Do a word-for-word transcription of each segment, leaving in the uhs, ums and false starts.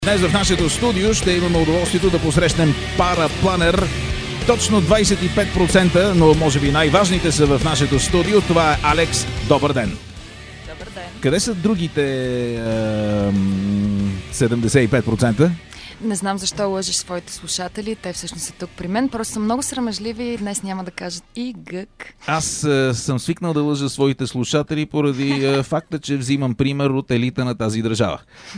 Днес в нашето студио ще имаме удоволствието да посрещнем парапланер. Точно двадесет и пет процента, но може би най-важните са в нашето студио. Това е Алекс. Добър ден! Добър ден! Къде са другите е, седемдесет и пет процента? Не знам защо лъжиш своите слушатели. Те всъщност са тук при мен. Просто са много срамежливи и днес няма да кажат и гък. Аз е, съм свикнал да лъжа своите слушатели поради е, факта, че взимам пример от елита на тази държава.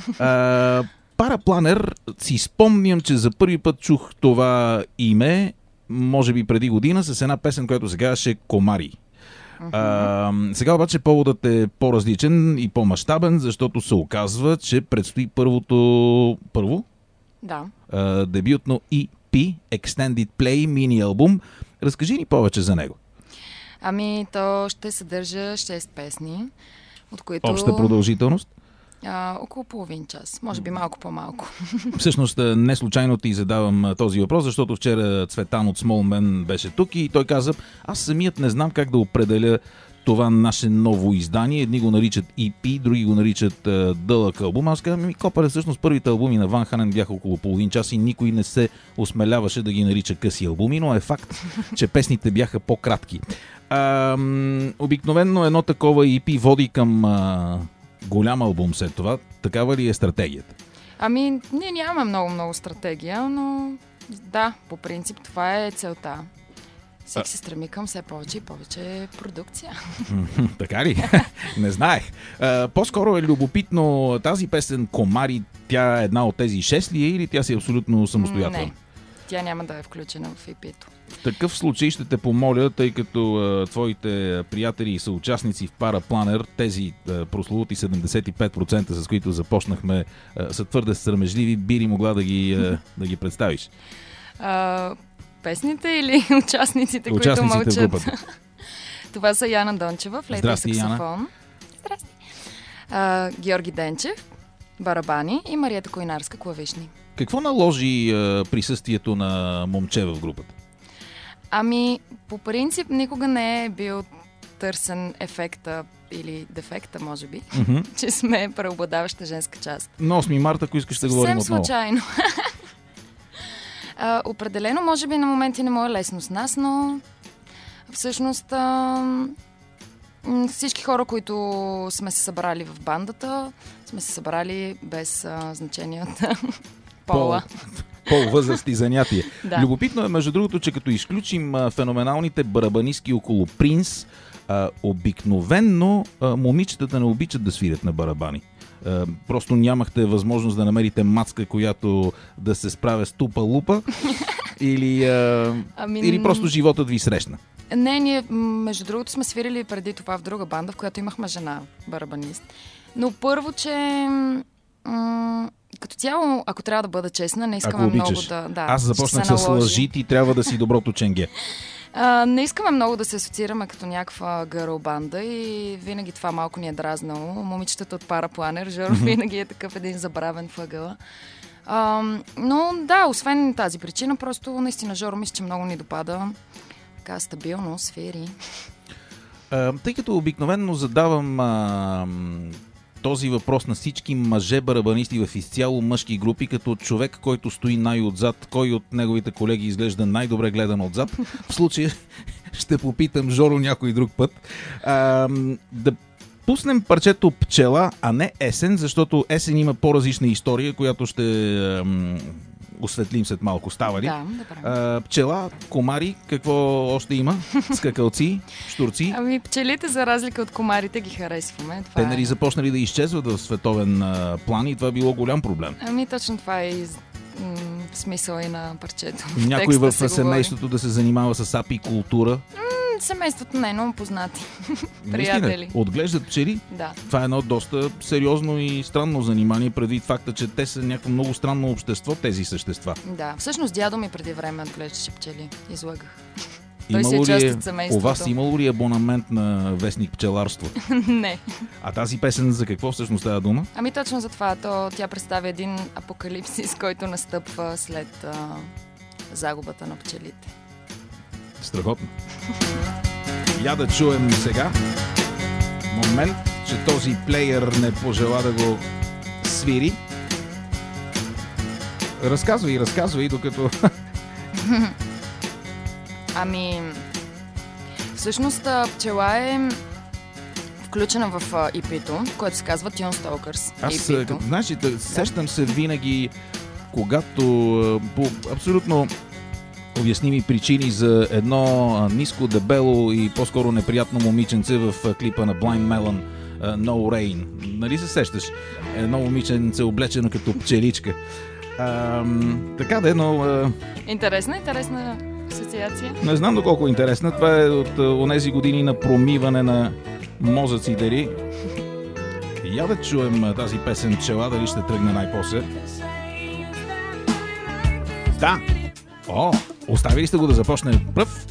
Е, Парапланер, си спомням, че за първи път чух това име, може би преди година, с една песен, която се казваше Комари. Uh-huh. А, сега обаче поводът е по-различен и по-мащабен, защото се оказва, че предстои първото... Първо? Да. А, дебютно И Пи, Extended Play, мини-албум. Разкажи ни повече за него. Ами, то ще съдържа шест песни, от които... Обща продължителност? А, около половин час. Може би малко по-малко. Всъщност, не случайно ти задавам този въпрос, защото вчера Цветан от Smallman беше тук и той каза, аз самият не знам как да определя това наше ново издание. Едни го наричат И Пи, други го наричат а, дълъг албум. Аз казвам, ми копаре, всъщност първите албуми на Ван Хален бяха около половин час и никой не се осмеляваше да ги нарича къси албуми, но е факт, че песните бяха по-кратки. А, обикновено едно такова И Пи води към... А, голям албум след това. Такава ли е стратегията? Ами, ние нямаме много-много стратегия, но да, по принцип това е целта. Всеки се стреми към все повече и повече продукция. Така ли? Не знаех. А, по-скоро е любопитно тази песен Комари, тя е една от тези шест ли е или тя си е абсолютно самостоятелна? Не, тя няма да е включена в И Пи-то. В такъв случай ще те помоля, тъй като а, твоите приятели и съучастници в Парапланер, тези а, прословути седемдесет и пет процента, с които започнахме, а, са твърде срамежливи, би ли могла да ги, а, да ги представиш? А, песните или участниците, участниците които в мълчат? Това са Яна Дончева, флейта и саксофон. Здрасти. А, Георги Денчев, барабани и Мариета Койнарска, клавишни. Какво наложи а, присъствието на момче в групата? Ами, по принцип, никога не е бил търсен ефекта или дефекта, може би, mm-hmm. че сме преобладаваща женска част. На осми марта, ако искаш да говорим отново. Съвсем случайно. а, определено, може би на моменти не му е лесно с нас, но всъщност а, всички хора, които сме се събрали в бандата, сме се събрали без а, значенията пола. Пол, възраст и занятие. Да. Любопитно е, между другото, че като изключим а, феноменалните барабанистки около Принц, а, обикновенно а, момичетата не обичат да свирят на барабани. А, просто нямахте възможност да намерите мацка, която да се справя с тупа-лупа или, а, ами... или просто животът ви срещна. Не, ние между другото сме свирили преди това в друга банда, в която имахме жена барабанист. Но първо, че... М- Като цяло, ако трябва да бъда честна, не искаме много да... да Аз започнах с лъжи, ти трябва да си доброто ченге. А, не искаме много да се асоциираме като някаква гърл банда и винаги това малко ни е дразнало. Момичетата от Парапланер, Жоро mm-hmm. винаги е такъв един забравен въгъл. А, но да, освен тази причина, просто наистина Жоро мисля, че много ни допада. Така стабилно, свири. А, тъй като обикновено задавам... А... този въпрос на всички мъже барабанисти в изцяло мъжки групи, като човек, който стои най-отзад, кой от неговите колеги изглежда най-добре гледан отзад. В случая ще попитам Жоро някой друг път. А, да пуснем парчето Пчела, а не Есен, защото Есен има по-различна история, която ще ам, осветлим след малко. Става ли? Да, а, Пчела, комари, какво още има? Скакалци, щурци? Ами пчелите, за разлика от комарите, ги харесваме. Това Те нали е... започнали да изчезват в световен а, план и това било голям проблем. Ами точно това е из... м- смисъл и на парчето. Някой в се семейството говори. Да се занимава с апикултура? М- семейството не, но познати. Приятели. Отглеждат пчели? Да. Това е едно доста сериозно и странно занимание, предвид факта, че те са някакво много странно общество, тези същества. Да, всъщност дядо ми преди време отглеждаше пчели. Излагах. Той си е част е, от семейството. У вас имало ли абонамент на вестник Пчеларство? Не. А тази песен за какво всъщност става дума? Ами точно за това. То, тя представя един апокалипсис, който настъпва след а, загубата на пчелите. Страхотно. Я да чуем сега. Момент, че този плеер не пожела да го свири. Разказвай, разказвай, докато... Ами, всъщност пчела е включена в и пи-то, което се казва Tune Stalkers. Аз, като, знаеш, да, сещам се винаги, когато по абсолютно обясними причини за едно ниско, дебело и по-скоро неприятно момиченце в клипа на Blind Melon, No Rain. Нали се сещаш? Едно момиченце облечено като пчеличка. А, така да е, но... А... Интересна, интересна асоциация. Не знам доколко е интересна. Това е от онези години на промиване на мозъците ли. Я да чуем тази песен "Пчела", дали ще тръгне най-после. Да! О, оставили сте го да започне пръв?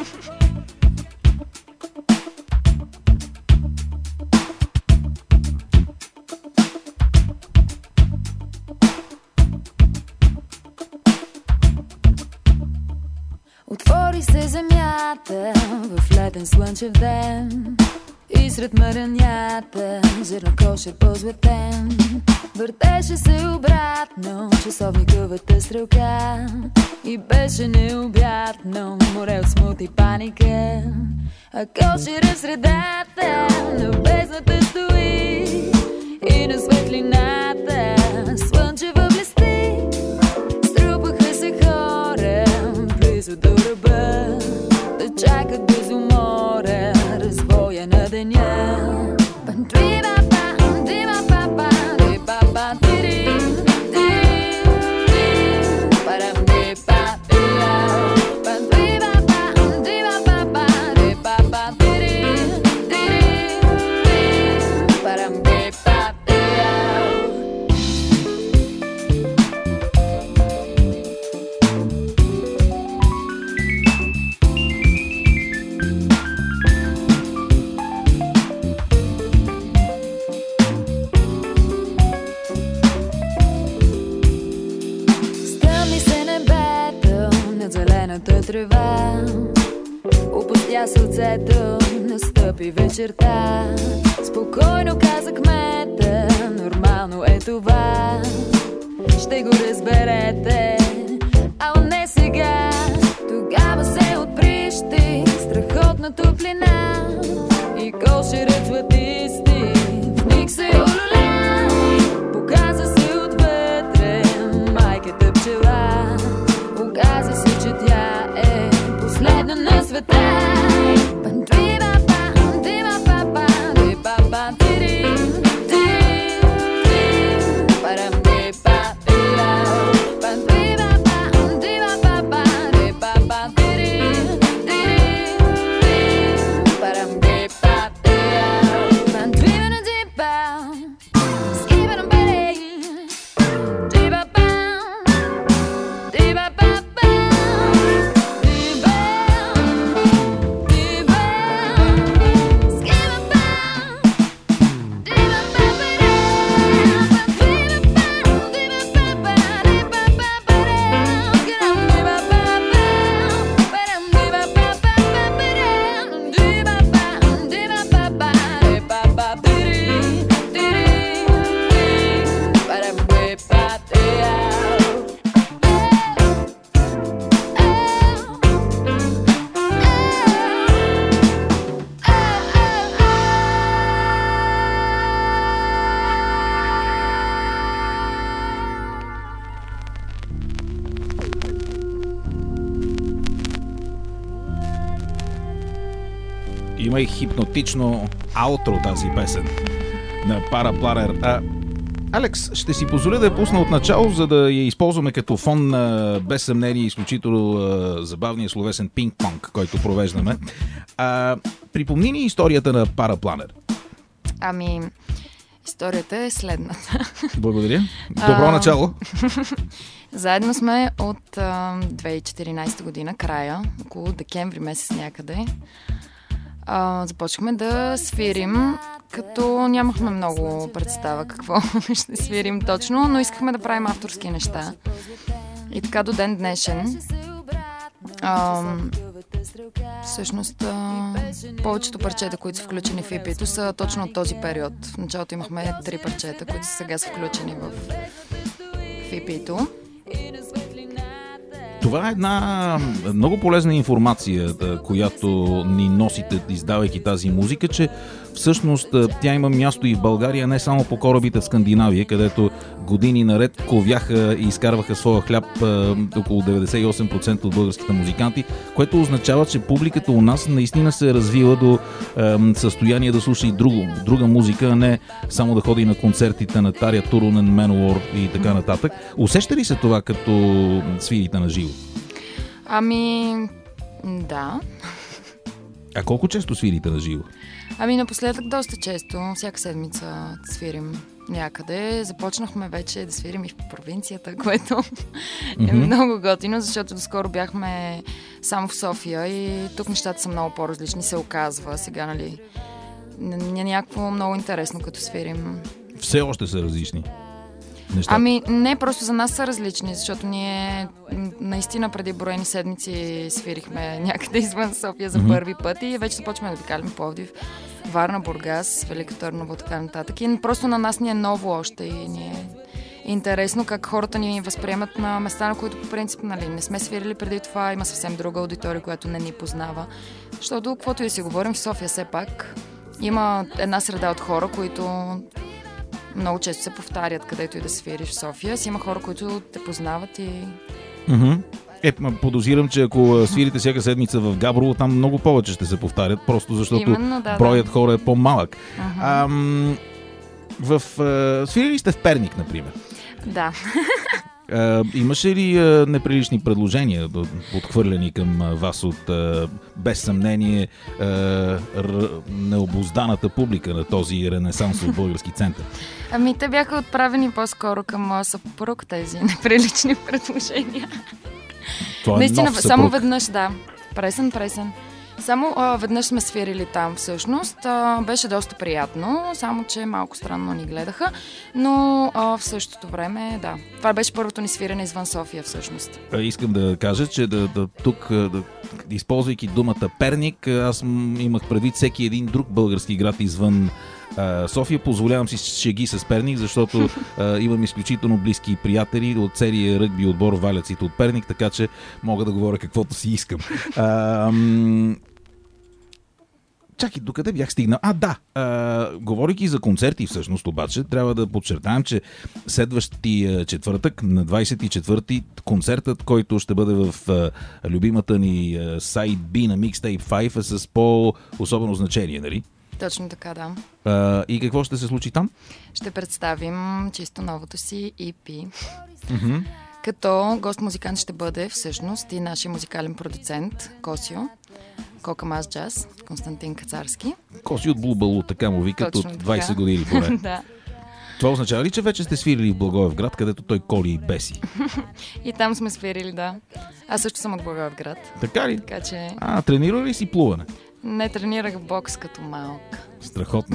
Отвори се земята в летен слънчев ден и сред мъранята зърнокошер позлатен. Въртеше се обратно часовниковата стрелка и беше необятно море от смут и паника. А кошера в средата на бездната стои и на светлината слънчева блести. Струпаха се хора близо до ръба да чакат без умора развоя на деня. Трева, опустя сълцето, настъпи вечерта. Спокойно каза кмета, нормално е това, ще го разберете, а не сега. Тогава се отприщи страхотна топлина и кошерът златисти в миг се олюля. Показа се отвътре майката пчела, оказа се, че тя е последна на света. Има и хипнотично аутро тази песен на Парапланер. А, Алекс, ще си позволя да я пусна от начало, за да я използваме като фон на, без съмнение, изключително а, забавния словесен пинг-понг, който провеждаме. А, припомни ни историята на Парапланер. Ами, историята е следната. Благодаря. Добро а, начало. Заедно сме от а, две хиляди и четиринадесета година, края, около декември месец някъде. А, започнахме да свирим, като нямахме много представа какво ще свирим точно, но искахме да правим авторски неща. И така до ден днешен. А, всъщност, а, повечето парчета, които са включени в и пи-то, са точно от този период. В началото имахме три парчета, които сега са включени в, в и пи-то. Това е една много полезна информация, която ни носите, издавайки тази музика, че всъщност тя има място и в България, не само по корабите в Скандинавия, където години наред ковяха и изкарваха своя хляб около деветдесет и осем процента от българските музиканти, което означава, че публиката у нас наистина се е развила до е, състояние да слуша и друго, друга музика, а не само да ходи на концертите на Таря Турунен, Менуор и така нататък. Усеща ли се това като свирите на живо? Ами, да. А колко често свирите на живо? Ами напоследък доста често, всяка седмица свирим някъде. Започнахме вече да свирим и в провинцията, което mm-hmm. е много готино, защото доскоро бяхме само в София и тук нещата са много по-различни, се оказва. Сега, нали, е някакво много интересно, като свирим. Все още са различни нещата. Ами не, просто за нас са различни, защото ние наистина преди броени седмици свирихме някъде извън София за mm-hmm. първи път и вече започваме да обикаляме Пловдив, Варна, Бургас, Велико Търново, така нататък. И просто на нас ни е ново още и ни е интересно как хората ни възприемат на места, на които по принцип, нали, не сме свирили преди това, има съвсем друга аудитория, която не ни познава. Защото, каквото и си говорим, в София все пак има една среда от хора, които много често се повтарят, където и да свириш в София. Си има хора, които те познават и... Mm-hmm. Е, подозирам, че ако свирите всяка седмица в Габрово, там много повече ще се повтарят, просто защото Именно, да, броят да. хора е по-малък. Uh-huh. Ам, в, а, свирили сте в Перник, например? Да. А, имаше ли а, неприлични предложения, отхвърлени към а, вас от а, без съмнение а, р, необузданата публика на този ренесансов български център? Ами те бяха отправени по-скоро към моя съпруг, тези неприлични предложения. Това е наистина, нов съпруг. само веднъж, да. Пресен, пресен. Само а, веднъж сме свирили там всъщност. А, беше доста приятно, само че малко странно ни гледаха. Но а, в същото време, да. Това беше първото ни свирене извън София всъщност. Искам да кажа, че да, да, тук, да, използвайки думата Перник, аз имах предвид всеки един друг български град извън София. Позволявам си шеги с Перник, защото а, имам изключително близки приятели от целия ръгби отбор Валяците от Перник, така че мога да говоря каквото си искам. А, м- Чакай, докъде бях стигнал? А, да! А, говорейки за концерти всъщност, обаче, трябва да подчертаем, че следващия четвъртък, на двадесет и четвърти, концертът, който ще бъде в а, любимата ни сайт B на Mixtape пет е с по-особено значение, нали? Точно така, да. А, и какво ще се случи там? Ще представим чисто новото си и пи. Mm-hmm. Като гост-музикант ще бъде всъщност и нашия музикален продуцент Косио. Кокамаз Джаз, Константин Кацарски. Коси от Блубалу, така му викат. Точно от двадесет така. години поне. Да. Това означава ли, че вече сте свирили в Благоевград, където той коли и беси? И там сме свирили, да. Аз също съм от Благоевград. Така ли? Така че... А, тренира ли си плуване? Не, тренирах бокс като малък. Страхотно.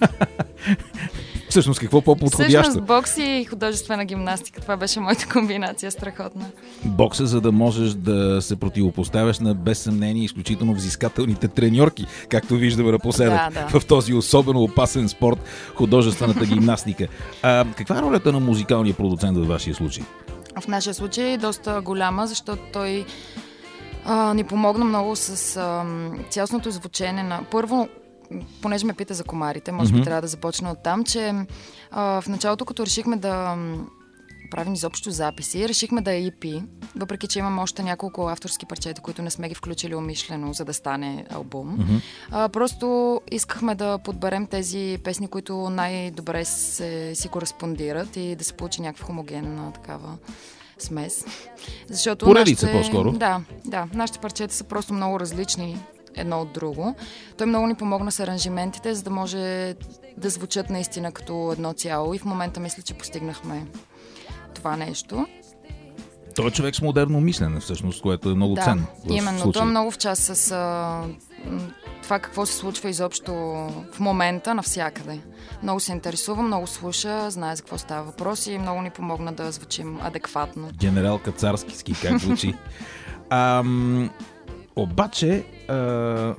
Всъщност, какво по-подходящо? Всъщност, бокс и художествена гимнастика. Това беше моята комбинация, страхотна. Бокса, за да можеш да се противопоставяш на без съмнение изключително взискателните треньорки, както виждаме напоследък да, да. в този особено опасен спорт, художествената гимнастика. А, каква е ролята на музикалния продуцент във вашия случай? В нашия случай е доста голяма, защото той а, ни помогна много с а, цялостното звучене на... Първо, понеже ме пита за комарите, може би mm-hmm. трябва да започна от там, че а, в началото, като решихме да правим изобщо записи, решихме да е и пи, въпреки че имаме още няколко авторски парчета, които не сме ги включили умишлено, за да стане албум. Mm-hmm. А, просто искахме да подберем тези песни, които най-добре се, си кореспондират и да се получи някаква хомогенна такава смес. Защото поредица нашите, по-скоро. Да, да, нашите парчета са просто много различни едно от друго. Той много ни помогна с аранжиментите, за да може да звучат наистина като едно цяло и в момента мисля, че постигнахме това нещо. Той е човек с модерно мислене, всъщност, което е много да, ценно. Да, именно. Той е много в час с а, това какво се случва изобщо в момента навсякъде. Много се интересува, много слуша, знае за какво става въпрос и много ни помогна да звучим адекватно. Генерал Кацарски, как звучи. Ам... Обаче, а,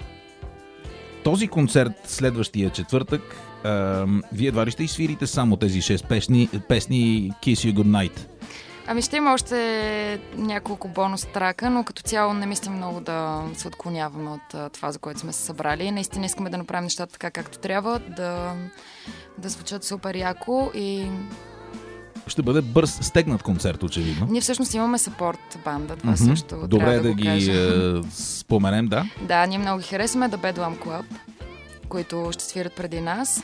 този концерт следващия четвъртък, а, вие едва ли ще изсвирите само тези шест песни, песни Kiss You Goodnight? Ами ще има още няколко бонус трака, но като цяло не мислим много да се отклоняваме от а, това, за което сме се събрали. Наистина искаме да направим нещата така, както трябва, да, да звучат супер яко и... Ще бъде бърз, стегнат концерт, очевидно. Ние всъщност имаме съпорт банда, това mm-hmm. също Добре трябва да, да ги кажа. е, споменем, да? Да, ние много ги харесваме, The Bedlam Club, които ще свират преди нас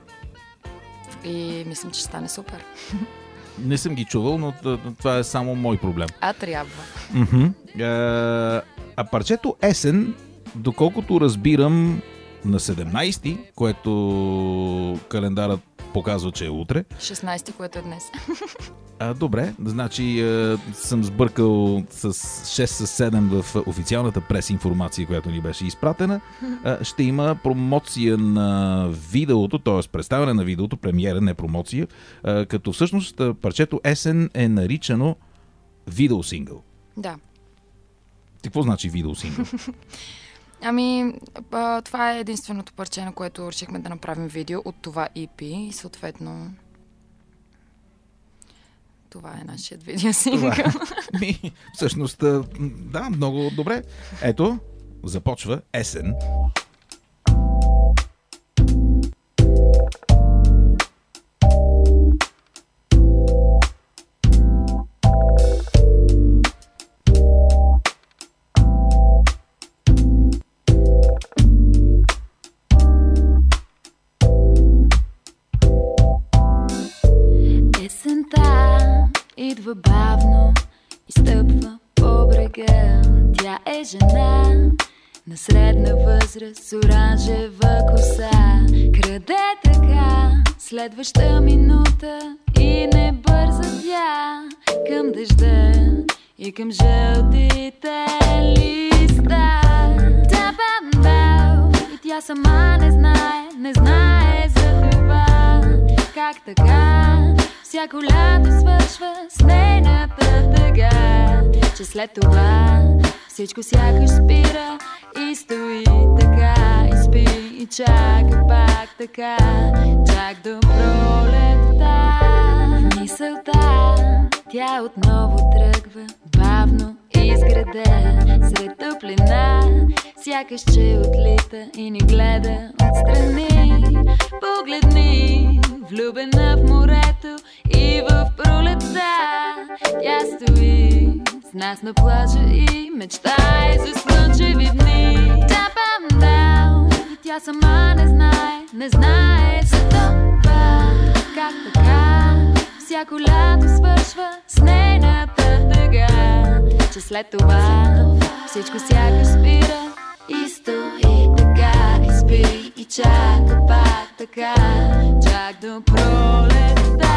и мислим, че ще стане супер. Не съм ги чувал, но това е само мой проблем. А трябва. Mm-hmm. А, а парчето Есен, доколкото разбирам, на седемнайсети, което календарът показва, че е утре. шестнайсети, което е днес. А, добре, значи е, съм сбъркал с шест със седем в официалната прес-информация, която ни беше изпратена. А, ще има промоция на видеото, т.е. представяне на видеото, премиера, не промоция, а, като всъщност парчето Есен е наричано видеосингъл. Да. Какво значи видеосингъл? Ами, а, това е единственото парче, на което решихме да направим видео от това и пи и съответно това е нашият видеосингъл. Ми, всъщност, да, много добре. Ето, започва Есен. Идва бавно и стъпва по брега. Тя е жена на средна възраст с оранжева коса. Краде така следваща минута и не бърза тя към дъжда и към жълтите листа. Табам-бау, и тя сама не знае, не знае за това. Как така всяко лято свършва с нейната тъга, че след това всичко сякаш спира и стои така и спи и чака пак така, чак до пролетта. В мисълта тя отново тръгва бавно изграда сред топлина, сякаш че отлита и ни гледа отстрани. Погледни, влюбена в морето и в пролетта. Тя стои с нас на плажа и мечтае за слънчеви дни. Табам-дау, и тя сама не знае, не знае за това. Как така всяко лято свършва с нейната тъга, че след това всичко сякаш спира и стои така и спи и чака пак така, чак до пролетта.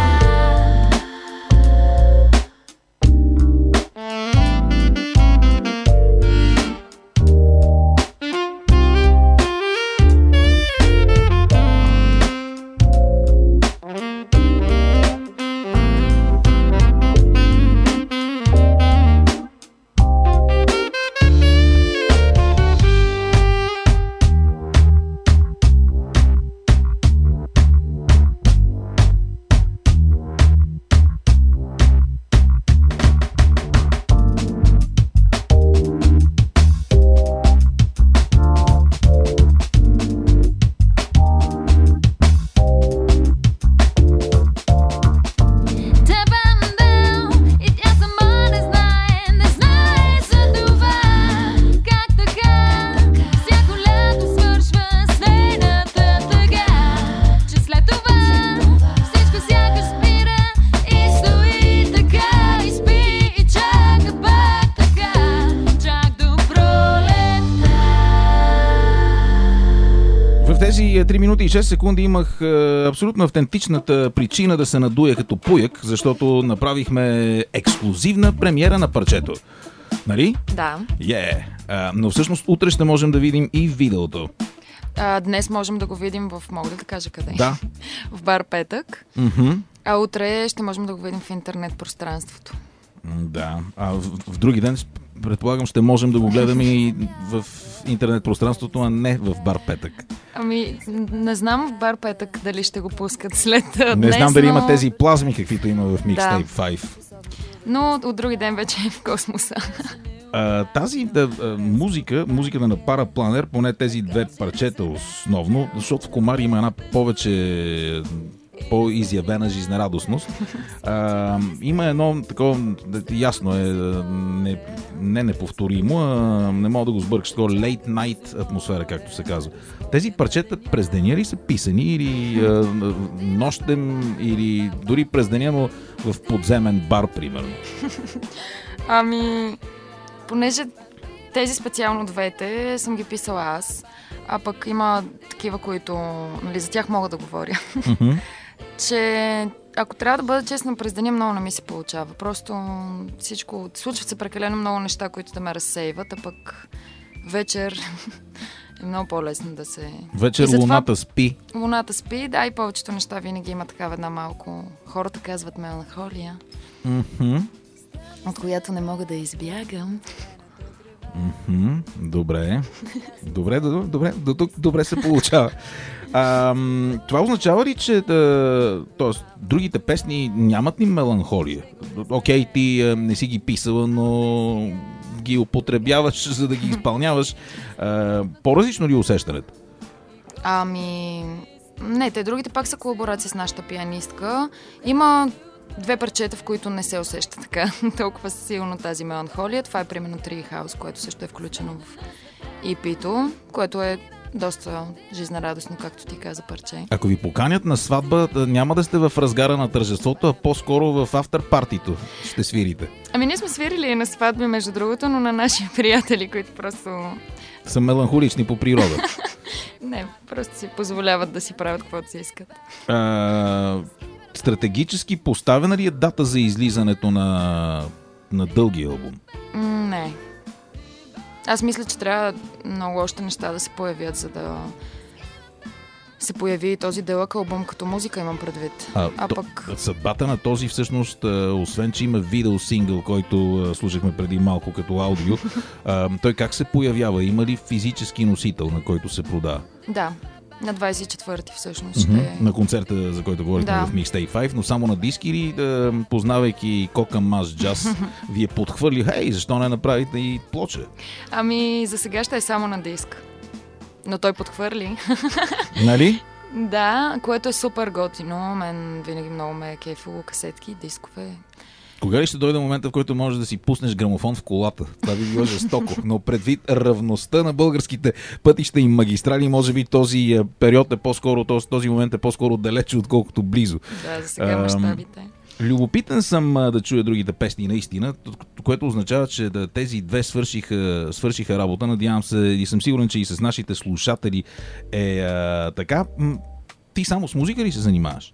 три минути и шест секунди имах е, абсолютно автентичната причина да се надуя като пуяк, защото направихме ексклузивна премиера на парчето. Нали? Да. Yeah. А, но всъщност утре ще можем да видим и видеото. А, днес можем да го видим в... Мога да кажа къде? Да. В бар Петък. Mm-hmm. А утре ще можем да го видим в интернет пространството. Да. А в, в други ден, предполагам, ще можем да го гледаме и в интернет пространството, а не в бар Петък. Ами, не знам в бар Петък дали ще го пускат след не днес, знам дали но... има тези плазми, каквито има в Mixtape да. пет. но от други ден вече е в космоса. А, тази да, музика, музиката на Парапланер, поне тези две парчета основно, защото в Комар има една повече по-изявена жизнерадостност. А, има едно такова, ясно е, не, не неповторимо, а не мога да го сбъркаш, такова late night атмосфера, както се казва. Тези парчета през деня ли са писани или а, нощем, или дори през деня, но в подземен бар, примерно? Ами, понеже тези специално двете съм ги писала аз, а пък има такива, които, нали, за тях мога да говоря. Mm-hmm. Че ако трябва да бъда честна, през деня много не ми се получава. Просто всичко, случват се прекалено много неща, които да ме разсейват, а пък вечер е много по-лесно да се... Вечер луната спи. Луната спи, да, и повечето неща винаги има такава една малко... Хората казват меланхолия, mm-hmm. от която не мога да избягам. Mm-hmm. Добре. Добре, добре, добре, добре се получава. А, това означава ли, че да, тоест, другите песни нямат ли меланхолия? Окей, ти а, не си ги писала, но ги употребяваш, за да ги изпълняваш. А, по-различно ли е усещането? Ами... Не, те другите пак са колаборации с нашата пианистка. Има две парчета, в които не се усеща така толкова силно тази меланхолия. Това е примерно Tree House, което също е включено в и пи-то, което е доста жизнерадостно, както ти каза, парче. Ако ви поканят на сватба, няма да сте в разгара на тържеството, а по-скоро в афтер-партито ще свирите. Ами ние сме свирили и на сватби, между другото, но на наши приятели, които просто... са меланхолични по природа. Не, просто си позволяват да си правят каквото си искат. А, стратегически поставена ли е дата за излизането на, на дългия албум? Не. Аз мисля, че трябва много още неща да се появят, за да се появи този дълъг албум като музика, имам предвид. А, а то, пък... Съдбата на този всъщност, освен че има видеосингъл, който слушахме преди малко като аудио, а, той как се появява? Има ли физически носител, на който се продава? Да. На двадесет и четвърти всъщност mm-hmm. ще... На концерта, за който говорихме да. В Mixtape пет, но само на диски или да, познавайки Кока Мас Джаз, вие подхвърли, хей, защо не направите и плоча? Ами, за сега ще е само на диск. Но той подхвърли. Нали? Да, което е супер готино. Мен винаги много ме е кефило касетки, дискове. Кога ли ще дойде момента, в който можеш да си пуснеш грамофон в колата? Това би било жестоко, но предвид равността на българските пътища и магистрали, може би този период е по-скоро, този, този момент е по-скоро далече, отколкото близо. Да, за сега мащабите. Любопитен съм да чуя другите песни наистина, което означава, че да, тези две свършиха, свършиха работа. Надявам се и съм сигурен, че и с нашите слушатели е а, така. Ти само с музика ли се занимаваш?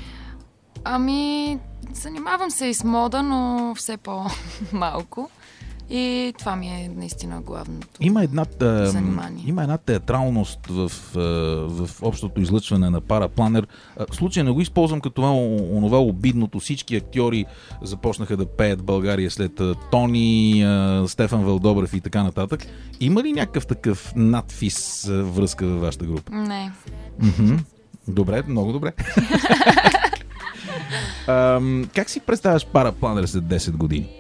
Ами, занимавам се и с мода, но все по-малко. И това ми е наистина главното има една, занимание. Има една театралност в, в общото излъчване на Парапланер. В случая не го използвам като това, онова обидното. Всички актьори започнаха да пеят в България след Тони, Стефан Вълдобрев и така нататък. Има ли някакъв такъв надфис връзка във вашата група? Не. Mm-hmm. Добре, много добре. Um, как си представяш Парапланер след десет години?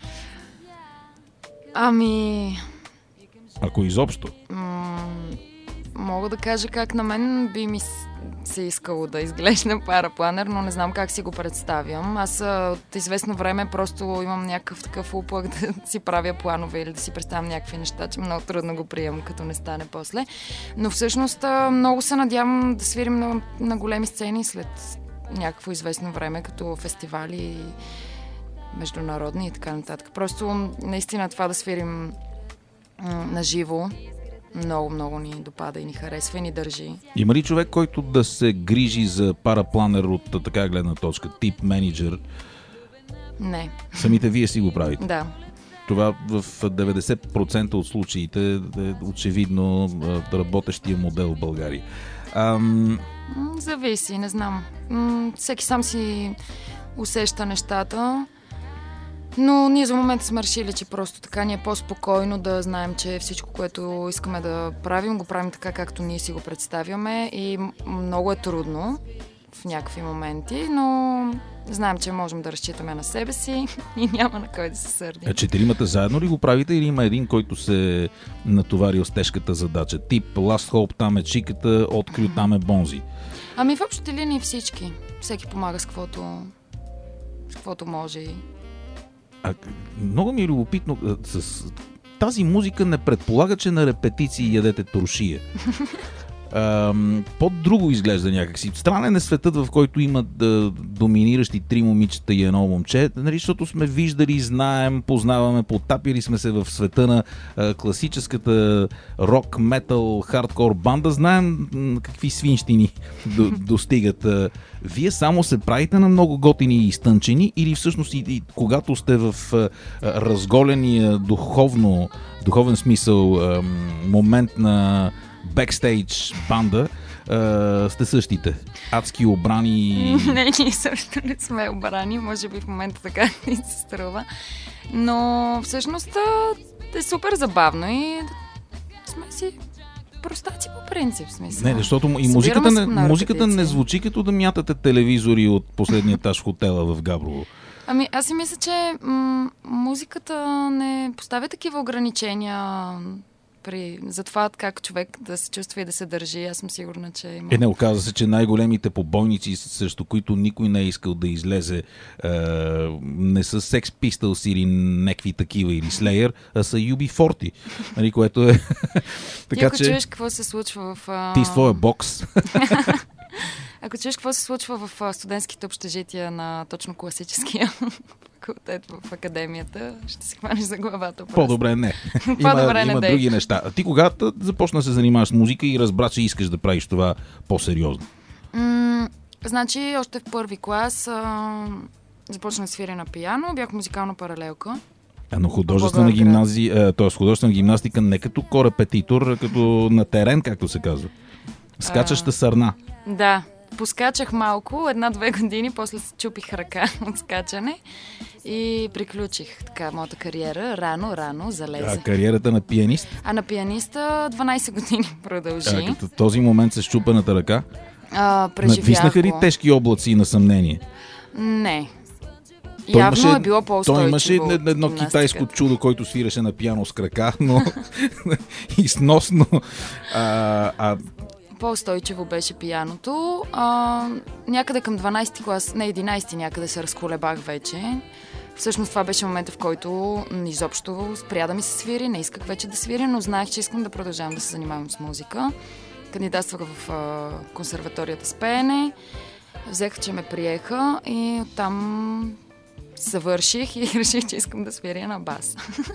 Ами... Ако изобщо? М- мога да кажа как на мен би ми се искало да изглежда Парапланер, но не знам как си го представям. Аз от известно време просто имам някакъв такъв уплък да си правя планове или да си представям някакви неща, че много трудно го приемам, като не стане после. Но всъщност много се надявам да свирим на, на големи сцени след някакво известно време, като фестивали, международни и така нататък. Просто наистина това да свирим м- на живо много, много ни допада и ни харесва и ни държи. Има ли човек, който да се грижи за Парапланер от така гледна точка? Тип менеджер? Не. Самите вие си го правите? Да. Това в деветдесет процента от случаите е очевидно работещия модел в България. Ам... Зависи, не знам. М- всеки сам си усеща нещата. Но ние за момента сме решили, че просто така ни е по-спокойно да знаем, че всичко, което искаме да правим, го правим така, както ние си го представяме и много е трудно в някакви моменти, но знаем, че можем да разчитаме на себе си и няма на кой да се сърди. А четиримата заедно ли го правите или има един, който се натоварил с тежката задача? Тип Last Hope, там е чиката, Открю, там е Бонзи. Ами в общите линии всички. Всеки помага с каквото, с каквото може. А, много ми е любопитно. С тази музика не предполага, че на репетиции ядете туршия. По-друго изглежда някакси. Странен е светът, в който има да, доминиращи три момичета и едно момче, нали, защото сме виждали, знаем, познаваме, потапили сме се в света на а, класическата рок, метал, хардкор банда, знаем м, какви свинщини до, достигат. Вие само се правите на много готини и изтънчени или всъщност и, и когато сте в а, разголения духовно, духовен смисъл а, момент на бекстейдж банда, а, сте същите? Адски обрани? Не, ние също не сме обрани. Може би в момента така ни се струва. Но всъщност е супер забавно и сме си простаци по принцип. Смисъл. Не, защото и музиката, не, музиката не звучи като да мятате телевизори от последния етаж в хотела в Габрово. Ами аз си мисля, че м- музиката не поставя такива ограничения при, за това как човек да се чувства и да се държи. Аз съм сигурна, че има... Е, не, оказа се, че най-големите побойници, срещу които никой не е искал да излезе, е, не са Sex Pistols или някакви такива, или Slayer, а са ю би форти. Нали, което е... така, ако че... чуеш какво се случва в... А... Ти с твоя бокс. Ако чуеш какво се случва в студентските общежития на точно класическия факултет в академията, ще се хванеш за главата. Просто. По-добре не. По-добре има не има дей. други неща. А ти кога започна да се занимаваш с музика и разбра, че искаш да правиш това по-сериозно? М- значи, още в първи клас а, започна да свиря на пиано, бях музикална паралелка. А, но художествена гимназия, т.е. художествена гимнастика не като корепетитор, а като на терен, както се казва. Скачаща сърна. Да. Поскачах малко, една-две години, после се чупих ръка от скачане и приключих така моята кариера. Рано, рано залезе. А кариерата на пианист? А на пианиста дванайсет години продължи. А, като този момент с щупената ръка? А, преживях. Надвиснаха ли тежки облаци на съмнение? Не. Той Явно имаше, е било по-устойчиво. Той имаше едно китайско чудо, който свиреше на пиано с крака, но и сносно. А, а... По-устойчиво беше пианото. А, някъде към дванайсети клас, не единайсети някъде се разколебах вече. Всъщност това беше момента, в който изобщо спря да ми се свири, не исках вече да свиря, но знаех, че искам да продължавам да се занимавам с музика. Кандидатствах в а, консерваторията с пеене, взеха, че ме приеха и оттам завърших и реших, че искам да свиря на бас.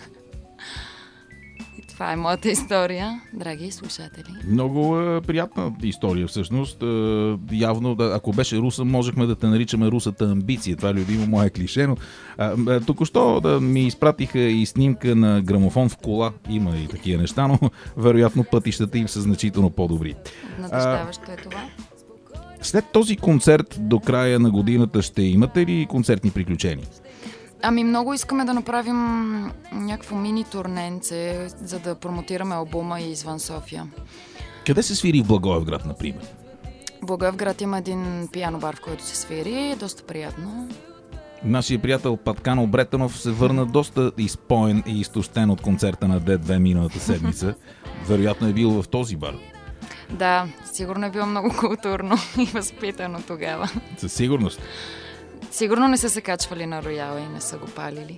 Това е моята история, драги слушатели. Много е, приятна история всъщност. Е, явно, да, ако беше руса, можехме да те наричаме русата амбиция. Това е любимо мое клише, но е, току-що да ми изпратиха и снимка на грамофон в кола. Има и такива неща, но вероятно пътищата им са значително по-добри. Надъждаващо е това. След този концерт до края на годината ще имате ли концертни приключения? Ами много искаме да направим някакво мини турненце, за да промотираме албума и извън София. Къде се свири в Благоевград, например? В Благоевград има един пиано бар, в който се свири. Доста приятно. Нашия приятел Паткано Бретанов се върна доста изпоен и изтощен от концерта на Д две миналата седмица. Вероятно е бил в този бар. Да, сигурно е било много културно и възпитано тогава. Със сигурност. Сигурно не са се качвали на Рояла и не са го палили.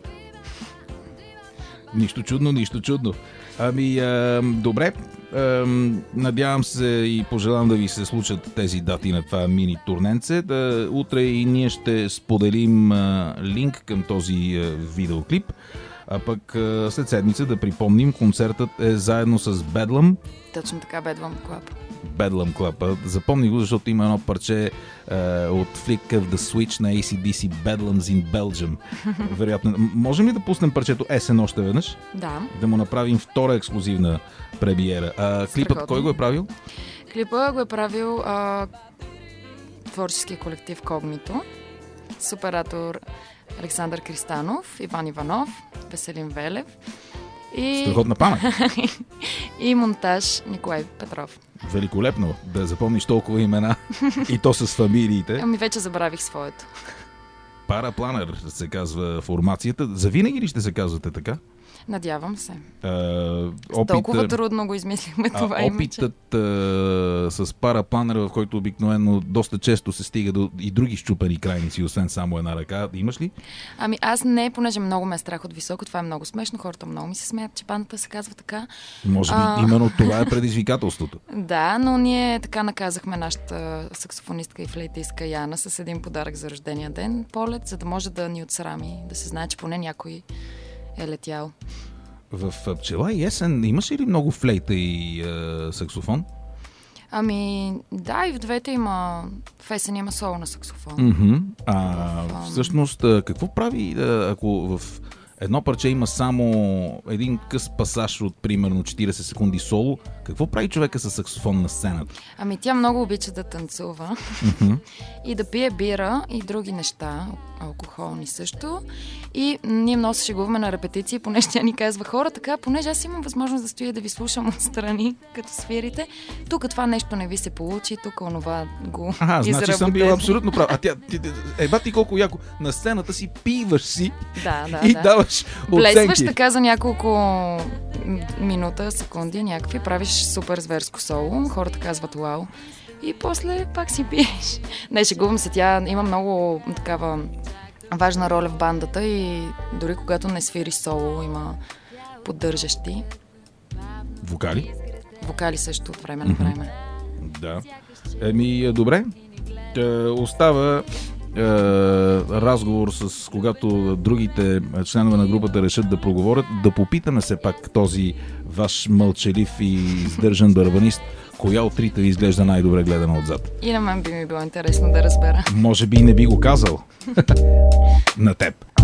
Нищо чудно, нищо чудно. Ами, а, добре. А, надявам се и пожелавам да ви се случат тези дати на това мини турненце. Да, утре и ние ще споделим а, линк към този а, видеоклип. А пък а, след седмица да припомним, концертът е заедно с Bedlam. Точно така, Bedlam Club. Bedlam Club. Запомни го, защото има едно парче е, от Flick of the Switch на Ей Си Ди Си Bedlams in Belgium. Вероятно. Можем ли да пуснем парчето Есен още веднъж? Да. Да му направим втора ексклюзивна премиера. А, клипът кой го е правил? Клипът го е правил а, творчески колектив Когнито, с оператор Александър Кристанов, Иван Иванов, Веселин Велев. И... Страхотна памет. И монтаж Николай Петров. Великолепно. Да запомниш толкова имена и то с фамилиите. Ами вече забравих своето. Парапланер се казва формацията. Завинаги ли ще се казвате така? Надявам се. А, опит, Толкова трудно го измислихме това а, опитът а, с парапланера, в който обикновено доста често се стига до и други щупени крайници, освен само една ръка. Имаш ли? Ами аз не, понеже много ме е страх от високо. Това е много смешно. Хората много ми се смеят, че бандата се казва така. Може би а... именно това е предизвикателството. Да, но ние така наказахме нашата саксофонистка и флейтистка Яна с един подарък за рождения ден, полет, за да може да ни отсрами, да се знае, че поне някой е летял. В Пчела и есен имаше ли много флейта и е, саксофон? Ами, да, и в двете има. В есен има соло на саксофон. Mm-hmm. А, всъщност, какво прави, ако в едно парче има само един къс пасаж от примерно четирийсет секунди соло, какво прави човека с саксофон на сцената? Ами тя много обича да танцува mm-hmm. и да пие бира и други неща, алкохолни също. И ние много се шегуваме на репетиции, понеже тя ни казва: хора, така, понеже аз имам възможност да стоя да ви слушам отстрани, като свирите, тук това нещо не ви се получи, тук онова го Ага, изработете. Значи съм бил абсолютно прав. А тя, ти, еба ти колко яко, на сцената си пиваш си да, да, и да. даваш оценки. Блесваш така за няколко минута, секунди, някакви, правиш супер зверско соло, хората казват вау. И после пак си пиеш. Не, шегувам се, тя има много такава важна роля в бандата и дори когато не свири соло, има поддържащи. Вокали? Вокали също от време на време. Да. Еми, добре. Е, остава е, разговор с когато другите членове на групата решат да проговорят, да попитаме се пак този ваш мълчалив и издържан барабанист, коя от трите ви изглежда най-добре гледана отзад. И на мен би ми било интересно да разбера. Може би не би го казал на теб.